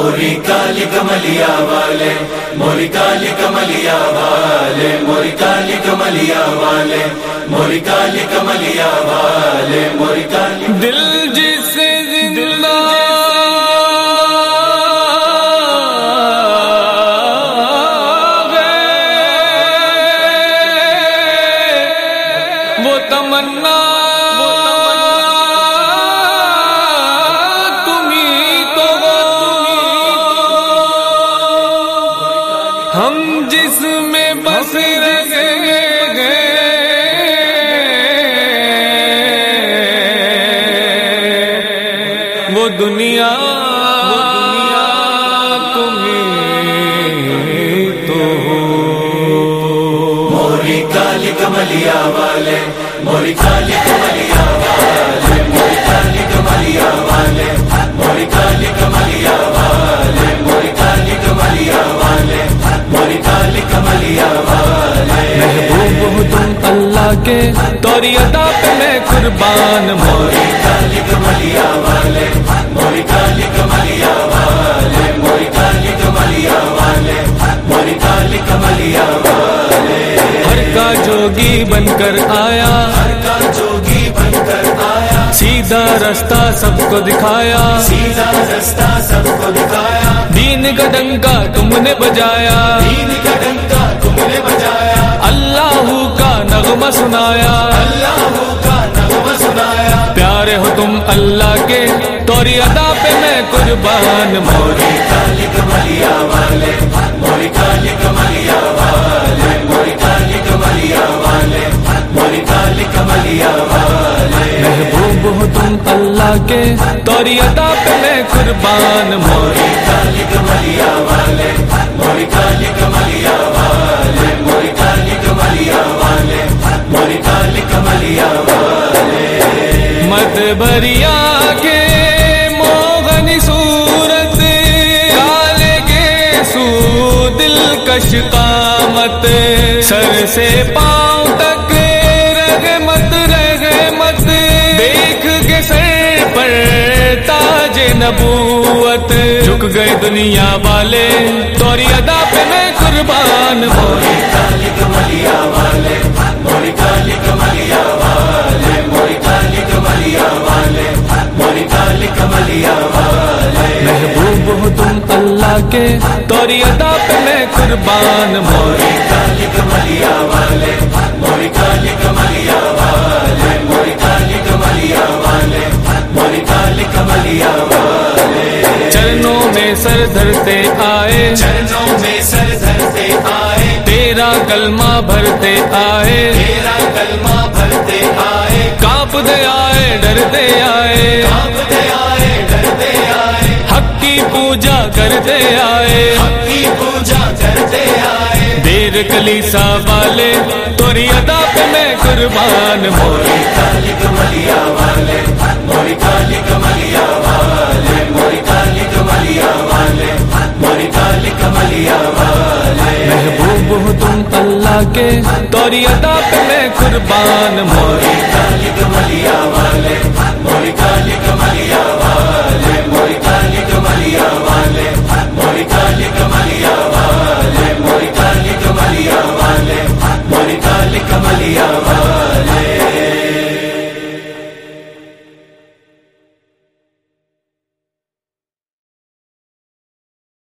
موری کالی کملیا والے، موری کالی کملیا والے، موری کالی کملیا والے، موری کالی کملیا والے، موری کالی دل جس زندہ وہ تمنا ہم جس میں بس رہے گئے وہ دنیا تمہیں تو ہو۔ موری کالی کملیا والے، موری کالی کملیا والے، موری کالی کملیا والے، موری کالی کملیا والے، موری کالی کملیا والے، موری کالی کملیا والے۔ محبوب ہو تم اللہ کے، توری عطا پہ میں قربان۔ موری کالی کملیا والے، موری کالی کملیا والے، موری کالی کملیا والے، موری کالی کملیا والے۔ ہر کا جوگی بن کر آیا، ہر کا جوگی بن کر آیا، سیدھا رستہ سب کو دکھایا، سیدھا رستہ سب کو دکھایا، دین کا ڈنکا تم نے بجایا، دین کا ڈنکا تم نے بجایا، اللہ کا نغمہ سنایا، اللہ کا نغمہ سنایا۔ پیارے ہو تم اللہ کے، توری عطا پہ میں قربان۔ موری کالی کملیا والے، موری کالی کملیا والے، موری کالی کملیا والے، موری کالی کملیا والے۔ محبوب ہو تم اللہ کے، توری عطا پہ میں قربان۔ موری کالی کملیا والے، موری کالی کملیا والے، موری کالی کملیا والے، موری کالی کملیا والے۔ مت بریا کے موغنی صورت، کالے کے سو دلکش قامت، سر سے پاؤں تک رحمت رحمت، دیکھ کے سر پر تاج نبوت، جھک گئے دنیا والے، توری ادا پہ میں قربان۔ موری کالی کملیا والے، موری کالی کملیا والے، موری کالی کملیا والے، موری کالی کملیا والے۔ محبوب ہو تم اللہ کے، توری ادا پہ میں قربان۔ موری کالی کملیا والے، موری کالی کملیا والے، موری کالی کملیا والے، موری کالی کملیا والے۔ چرنوں میں سر دھرتے آئے، چرنوں میں سر دھرتے آئے، تیرا کلمہ بھرتے آئے، تیرا کلمہ بھرتے آئے، کانپتے آئے ڈرتے آئے، کانپتے آئے ڈرتے آئے، حق کی پوجا کرتے آئے، حق کی پوجا کرتے آئے۔ دیر کلیسا والے، توری عطا پہ میں قربان۔ موری کالی کملیا والے، موری کالی کملیا والے، موری کالی کملیا والے، موری کالی کملیا والے۔ محبوب ہو تم اللہ کے، توری عطا پہ میں قربان۔ موری